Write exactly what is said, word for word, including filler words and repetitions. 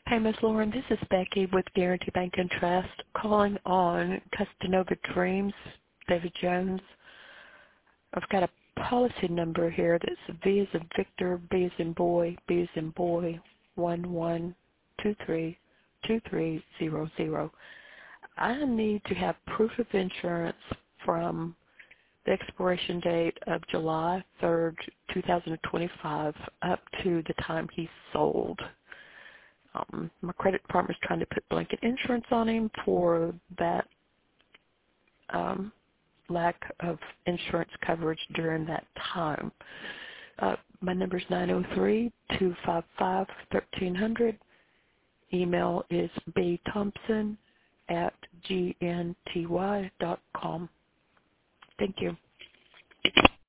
Hey, Miz Lauren, this is Becky with Guarantee Bank and Trust calling on Castanova Dreams, David Jones. I've got a policy number here that's V as in Victor, B as in boy, B as in boy, one one two three two three zero zero. I need to have proof of insurance from the expiration date of July third, two thousand twenty-five up to the time he sold. Um, my credit department's trying to put blanket insurance on him for that um, lack of insurance coverage during that time. Uh, my number is nine oh three, two five five, one three zero zero. Email is bthompson at g n t y dot com. Thank you.